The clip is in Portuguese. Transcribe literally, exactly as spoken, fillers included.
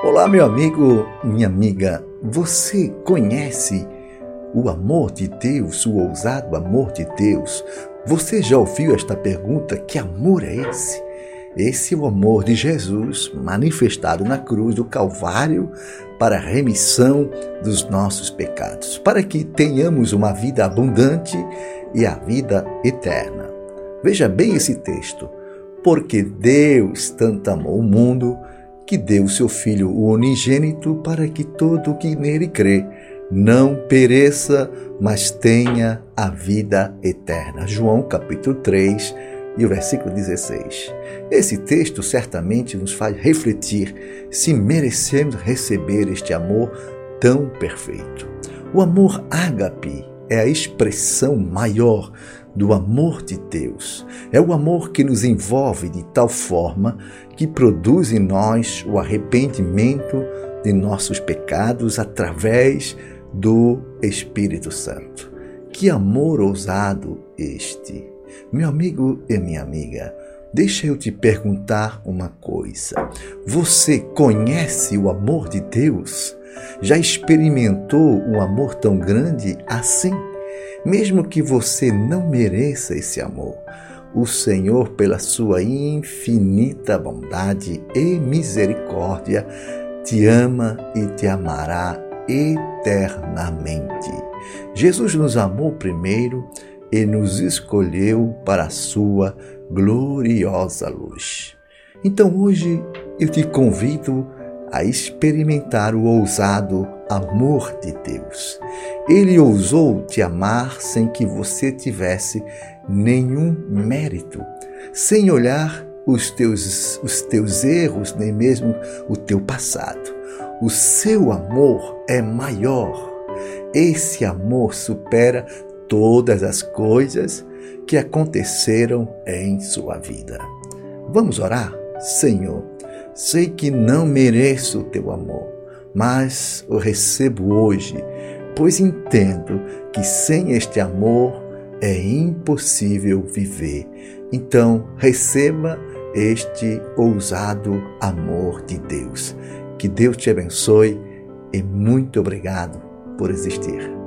Olá, meu amigo, minha amiga. Você conhece o amor de Deus, o ousado amor de Deus? Você já ouviu esta pergunta? Que amor é esse? Esse é o amor de Jesus manifestado na cruz do Calvário para a remissão dos nossos pecados, para que tenhamos uma vida abundante e a vida eterna. Veja bem esse texto. Porque Deus tanto amou o mundo que deu o seu Filho o unigênito para que todo o que nele crê não pereça, mas tenha a vida eterna. João capítulo três e o versículo dezesseis. Esse texto certamente nos faz refletir se merecemos receber este amor tão perfeito. O amor ágape é a expressão maior do amor de Deus. É o amor que nos envolve de tal forma que produz em nós o arrependimento de nossos pecados através do Espírito Santo. Que amor ousado este! Meu amigo e minha amiga, deixa eu te perguntar uma coisa. Você conhece o amor de Deus? Já experimentou um amor tão grande assim? Mesmo que você não mereça esse amor, o Senhor, pela sua infinita bondade e misericórdia, te ama e te amará eternamente. Jesus nos amou primeiro e nos escolheu para a sua gloriosa luz. Então hoje eu te convido a experimentar o ousado amor de Deus. Ele ousou te amar sem que você tivesse nenhum mérito, sem olhar os teus, os teus erros, nem mesmo o teu passado. O seu amor é maior. Esse amor supera todas as coisas que aconteceram em sua vida. Vamos orar? Senhor, sei que não mereço o teu amor, mas o recebo hoje, pois entendo que sem este amor é impossível viver. Então, receba este ousado amor de Deus. Que Deus te abençoe e muito obrigado por existir.